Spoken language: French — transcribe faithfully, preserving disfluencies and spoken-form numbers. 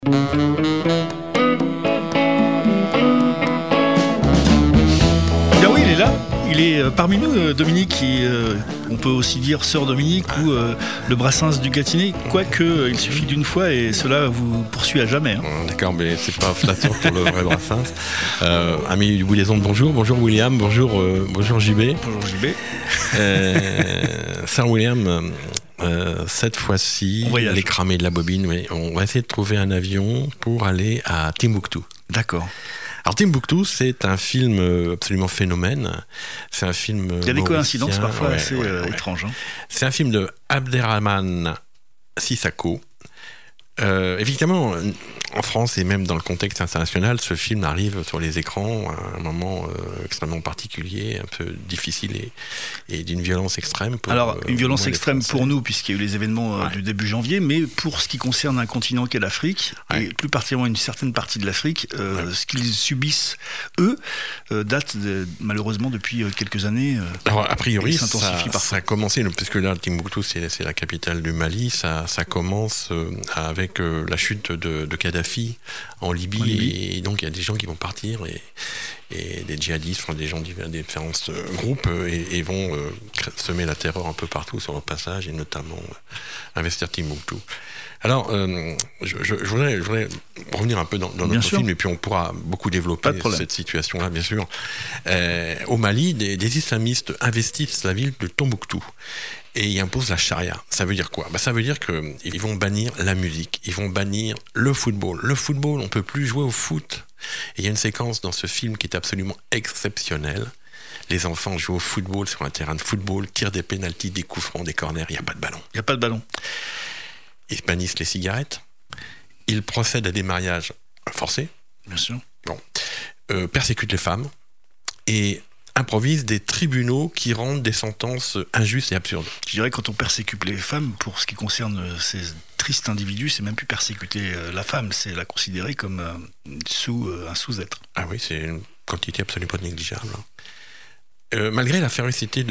oui, il est là. Il est parmi nous, Dominique, qui, euh, on peut aussi dire Sœur Dominique ou euh, le Brassens du Gâtinais, quoique il suffit d'une fois et cela vous poursuit à jamais. Hein. D'accord, mais c'est pas flatteur pour le vrai Brassens. Euh, ami du bout des ondes, bonjour. Bonjour William, bonjour, euh, bonjour J B. Bonjour J B. Euh, Sir William, euh, cette fois-ci, les cramés de la bobine, oui, on va essayer de trouver un avion pour aller à Timbuktu. D'accord. Alors Timbuktu, c'est un film absolument phénomène. C'est un film. Il y a des coïncidences parfois ouais, assez ouais, euh, ouais. étranges. Hein. C'est un film de Abderrahmane Sissako. Euh, évidemment, en France et même dans le contexte international, ce film arrive sur les écrans à un moment euh, extrêmement particulier, un peu difficile et, et d'une violence extrême. Pour, Alors, une violence euh, extrême pour nous, puisqu'il y a eu les événements euh, ouais. du début janvier, mais pour ce qui concerne un continent qu'est l'Afrique, ouais. et plus particulièrement une certaine partie de l'Afrique, euh, ouais. ce qu'ils subissent, eux, euh, date de, malheureusement depuis quelques années. Euh, Alors, a priori, ça, parfois. ça a commencé, puisque là, Timbuktu, c'est, c'est la capitale du Mali, ça, ça commence euh, avec euh, la chute de, de Kadhafi en Libye, en Libye. Et donc il y a des gens qui vont partir et, et des djihadistes, enfin, des gens de différents euh, groupes et, et vont euh, semer la terreur un peu partout sur leur passage et notamment euh, investir Timbuktu. Alors, euh, je, je, je, voudrais, je voudrais revenir un peu dans, dans notre sûr. film et puis on pourra beaucoup développer cette situation-là, bien sûr. Euh, au Mali, des, des islamistes investissent la ville de Tombouctou et ils imposent la charia. Ça veut dire quoi ? Bah, ça veut dire qu'ils vont bannir la musique, ils vont bannir le football. Le football, on ne peut plus jouer au foot. Et il y a une séquence dans ce film qui est absolument exceptionnelle. Les enfants jouent au football sur un terrain de football, tirent des pénaltys, des coups francs, des corners, il n'y a pas de ballon. Il n'y a pas de ballon. Ils bannissent les cigarettes, ils procèdent à des mariages forcés, bien sûr, bon, euh, persécutent les femmes et improvisent des tribunaux qui rendent des sentences injustes et absurdes. Je dirais que quand on persécute les femmes, pour ce qui concerne ces tristes individus, c'est même plus persécuter la femme, c'est la considérer comme un, sous, un sous-être. Ah oui, c'est une quantité absolument pas négligeable. Euh, malgré la férocité de